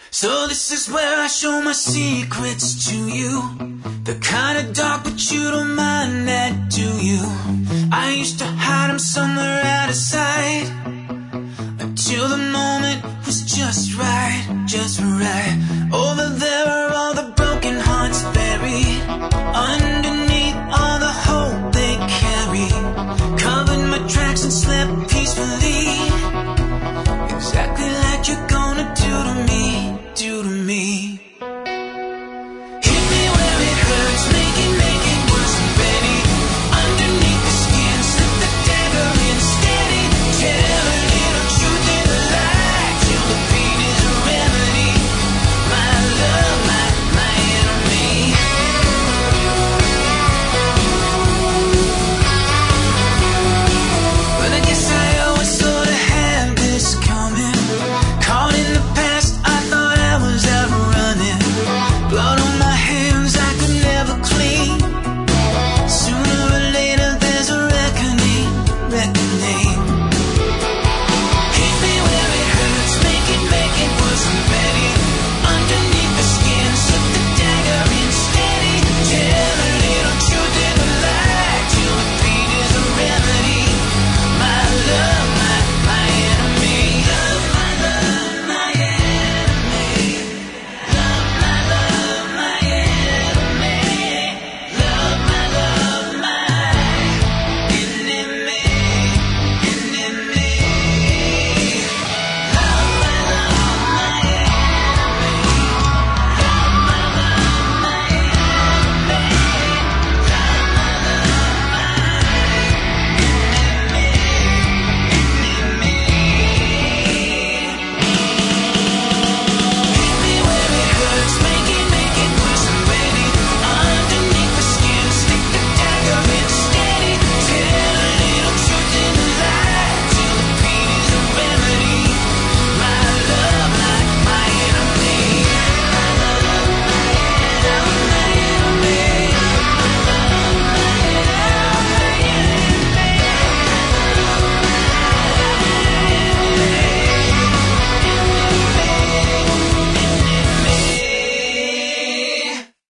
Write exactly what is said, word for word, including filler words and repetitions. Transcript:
So this is where I show my secrets to you. The kind of dark, but you don't mind that, do you? I used to hide them somewhere out of sight, until the moment was just right, just right. Over there are all the